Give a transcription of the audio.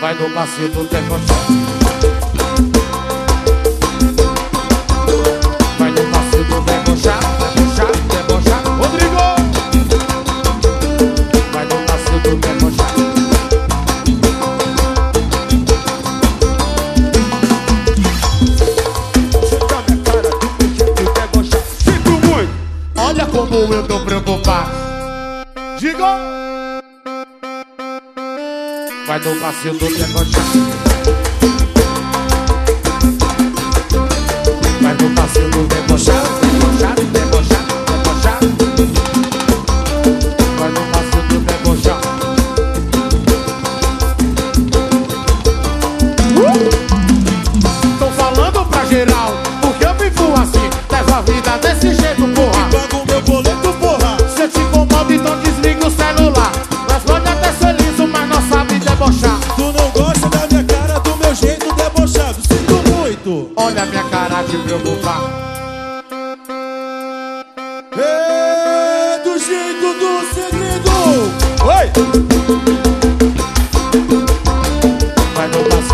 vai no passeio do debochado. Vai no passeio do debochado, debochado, debochado. Rodrigo! Vai no passeio do debochado. Chega minha cara do jeito debochado. Sinto muito! Olha como eu tô preocupado. Diga! Vai no passeio do debochado. Vai no passeio do debochado, debochado, debochado, debochado. Vai no passeio do debochado. Tô falando pra geral, porque eu vivo assim. Levo a vida desse jeito, porra. E pago meu boleto, porra. Se eu te incomodo, então desliga o celular. Nós pode até ser liso, mas não sabe debochar. Tu não gosta da minha cara, do meu jeito debochado. Sinto muito. Olha a minha cara de preocupar. É do jeito do segredo. Oi! Vai no passeio